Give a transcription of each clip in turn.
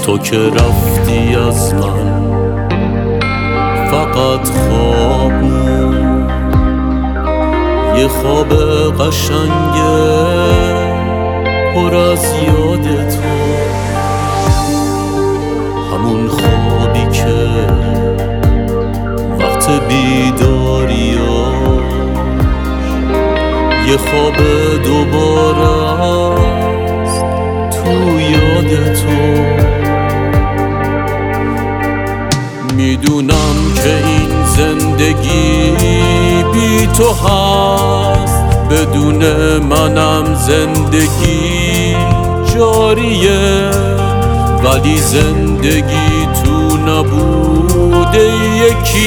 تو که رفتی از من فقط خواب موند، یه خواب قشنگه پر از یاد تو، همون خوابی که وقت بیداریاش یه خواب دوباره است تو یاد تو. میدونم که این زندگی بی تو هست، بدون منم زندگی جاریه، ولی زندگی تو نبوده یکی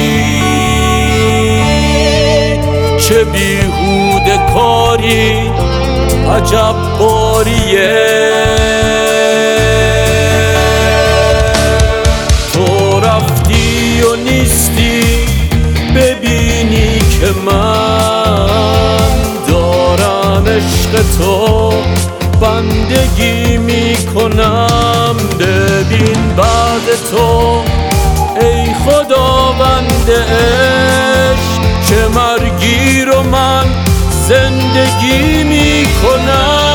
چه بیهوده کاری عجب باریه. تو رفتی و نیستی ببینی که من دارم عشق تو بندگی میکنم. ببین بعد تو ای خداوند عشق چه مرگی رو من زندگی میکنم.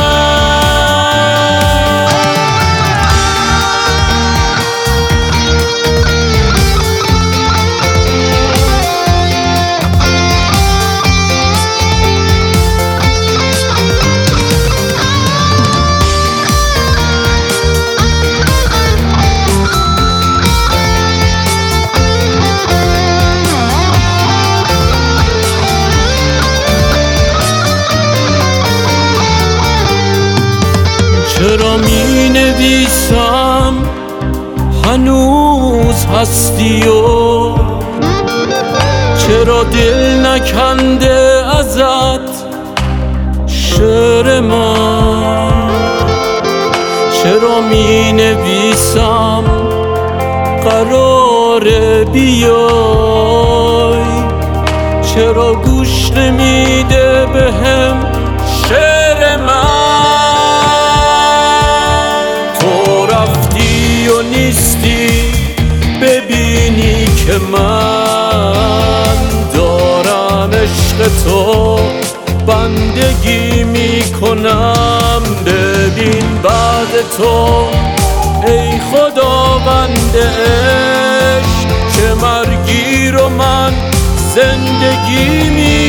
چرا می نویسم هنوز هستی و چرا دل نکنده ازت شعر من؟ چرا می نویسم قراره بیای، چرا گوش نمیده بهم شعر من؟ نیستی ببینی که من دارم عشق تو بندگی میکنم. ببین بعد تو ای خداوند عشق چه مرگی رو من زندگی میکنم.